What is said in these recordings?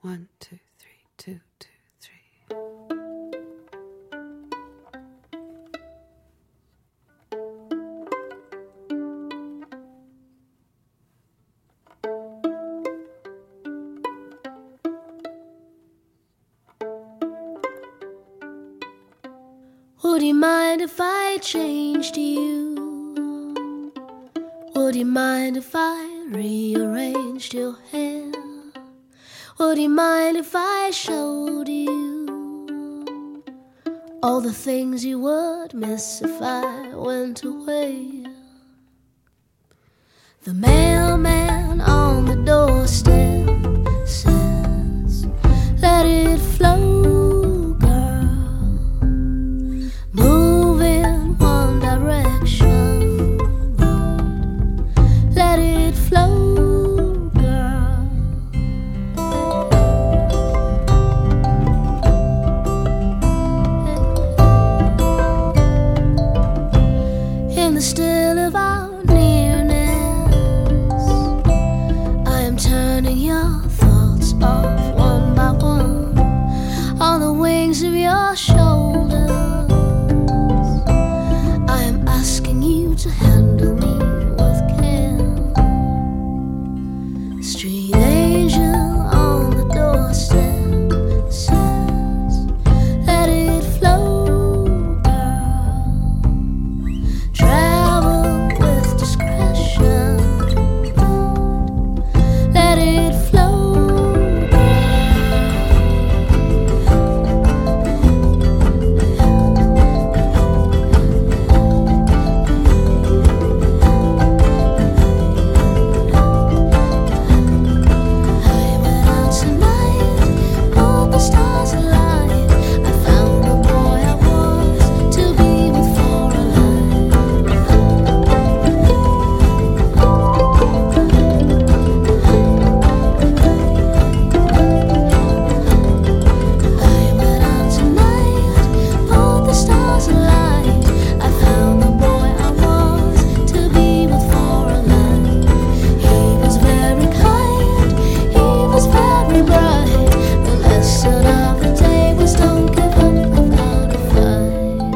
1, 2, 3, 2, 2, 3. Would you mind if I changed you? Would you mind if I rearranged your hair? Would you mind if I showed you all the things you would miss if I went away? The mailman on the doorstep says, let it flow, girl. Move in one direction, but let it flow, girl. In the still of our nearness, I am turning your thoughts off one by one on the wings of your shoulders. I am asking you to handle me with care. Street angel on the doorstep says, let it flow, girl. Travel with discretion, let it flow, I went out tonight, all the stars alight. I found the boy I was to be with for a life. I went out tonight, all the stars alight. I found the boy I was to be with for a life. He was very kind, he was very bright. The lesson of the day was don't give up without a fight.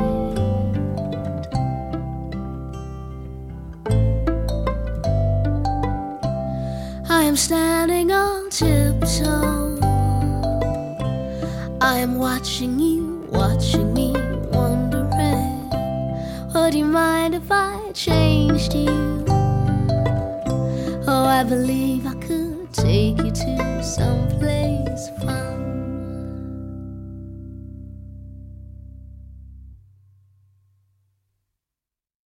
I am standing on tiptoe. I am watching you, watching me, wondering, would you mind if I changed you? Oh, I believe I could take